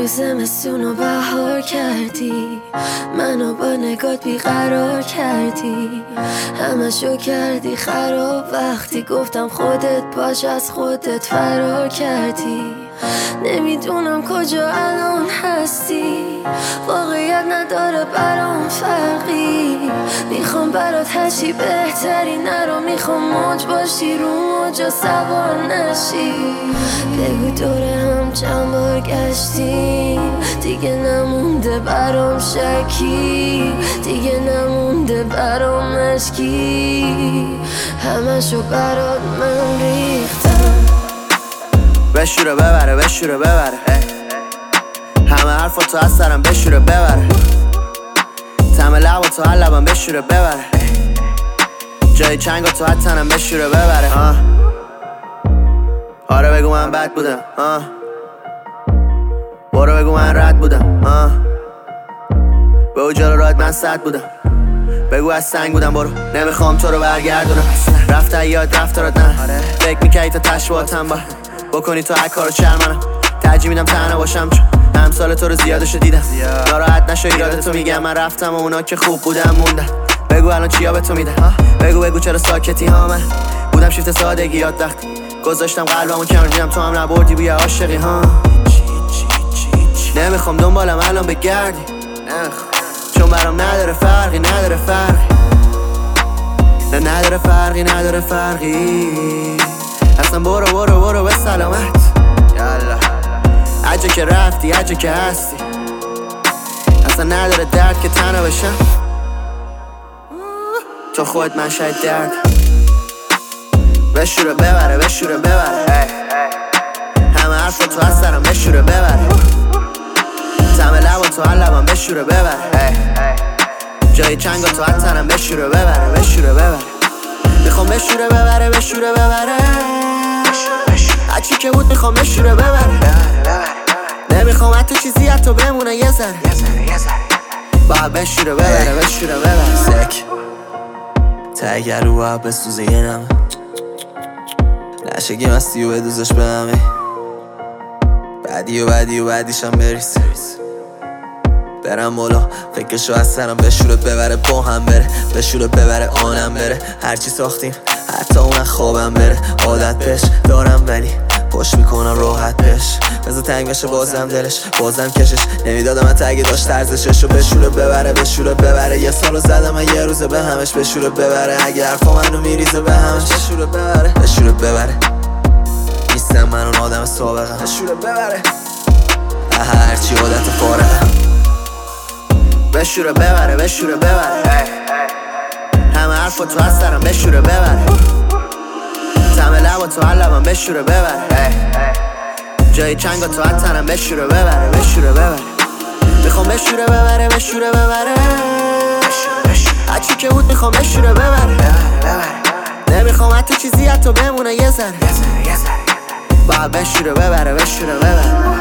یارو زمستونو بهار کردی، منو با نگات بیقرار کردی، همشو کردی خراب. وقتی گفتم خودت باش از خودت فرار کردی. نمیدونم کجا الان هستی، واقعیت نداره برام فرقی. میخوام برات هرچی بهتری نرو، میخوام موج باشی رو موجا سوار نشی. بگو دوره هم چند بار گشتیم، دیگه نمونده برام شکی، دیگه نمونده برام مشکی. همشو برات من ریختم. بشوره ببره بشوره ببره، همه حرفاتو از سرم بشوره ببره، تم لباتو هر لبم بشوره ببره، جای چنگاتو هر تنم بشوره ببره. آره بگو من بد بودم، برو بگو من رد بودم، به جلو راحت من صد بودم، بگو از سنگ بودم برو نمیخوام تو رو برگردونم. رفته یاد رفتارات نه، فکر میکنی تا تشبیهاتم با بکنی تو هر کارو شرمنم. ترجیح میدم تنها باشم چون همسال تو رو زیادشو دیدم. ناراحت نشو ایرادتو میگم من رفتم و اونا که خوب بودم موندن. بگو الان چیا به تو میده، بگو چرا ساکتی ها. من بودم شیفت سادگی یاد وقتی گذاشتم قلبمو کنار تو هم نبردی بوی عاشقی ها. نمیخوام دنبالم الان بگردی، چون برام نداره فرقی نداره فرقی، نه نداره فرقی نداره فرقی. اصلا برو به سلامت، یالا عجا که رفتی عجا که هستی. اصلا نداره درد که تنها بشم، تو خود من شاید درد. بشوره ببره بشوره ببره، همه حرفا تو از سرم بشوره ببره، تم لبا تو هر لبم بشوره ببره، جای چنگا تو هر تنم بشوره ببره بشوره ببره. میخوام بشوره ببره بشوره ببره، هرچی که بود میخوام بشوره ببره. نمیخوام حتی چیزی حتی بمونه یه ذره، باید بشوره ببره بشوره ببره. سک تگر رو باید بسوزه یه نمه، نشگی مستی و بدوزش به همه، بعدی و بعدیشم بریز برم بالا فکرشو از سرم بشوره ببره، با هم بره بشوره ببره آنم بره. هرچی ساختیم حتی اون خوابم بره، عادت بهش دارم ولی پشت میکنم راحت بهش. بذار تنگ بشه بازم دلش بازم کشش، نمیدادم حتی اگه داشت ارزششو. بشوره ببره بشوره ببره، یه سالو زدم من یه روزه به همش بشوره ببره. اگه حرفا منو میریزه به همش بشوره ببره بشوره ببره. نیستم من اون آدم سابقم، بشوره ببره هرچی عادت فارغم. بشوره ببره بشوره ببره، همه حرفا تو از سرم بشوره ببره، تم لبا تو هر لبم بشوره ببره، جای چنگا تو هر تنم بشوره ببره بشوره ببره. میخوام بشوره ببره بشوره ببره، هرچی که بود میخوام بشوره ببره. نمیخوام حتی چیزی حتی بمونه یه ذره، باید بشوره ببره بشوره ببره.